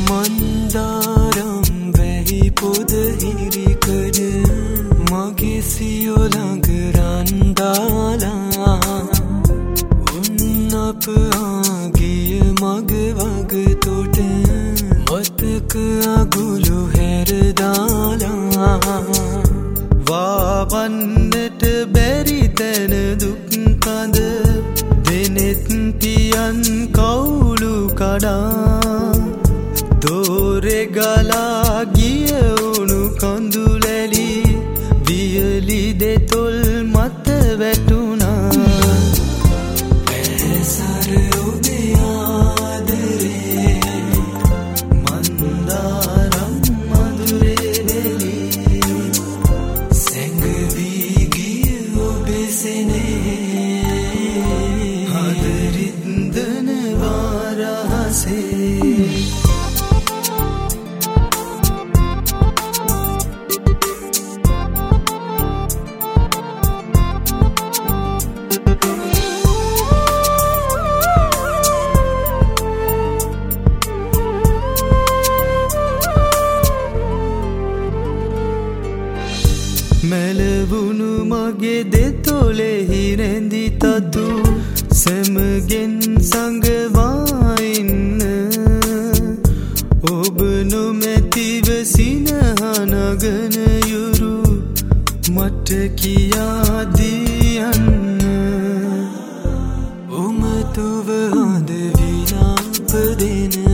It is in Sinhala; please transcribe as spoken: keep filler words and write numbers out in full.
මන්දාරම් වැහි පොද හිරිකඩ මගේ සියෝ ළඟ රන් දාලා උන් අප ආගිය මග වග තොට මතක අගුළු හැර දාලා වාවන්නට බැරි තැන දුක් කඳ දෙනෙත් පියන් කවුළු කඩා දෝරෙ ගලා ගිය උණු කඳුලැලි වියලි දෙතොල් මත වැටුණා පැසර ඔබේ ආදරේ මන්දාරම් මధుරේ වෙලි සැඟවී ගිය ඔබේ සෙනේ හද රිද්දන වාරහසේ මැලවුණු මගේ දෙතොලෙහි රැඳි තතු සැමගෙන් සඟවා ඉන්න ඔබ නොමැතිව සිනහනගන යුරු මට කියා දියන්න උමතුව හොඳ විලාප දෙන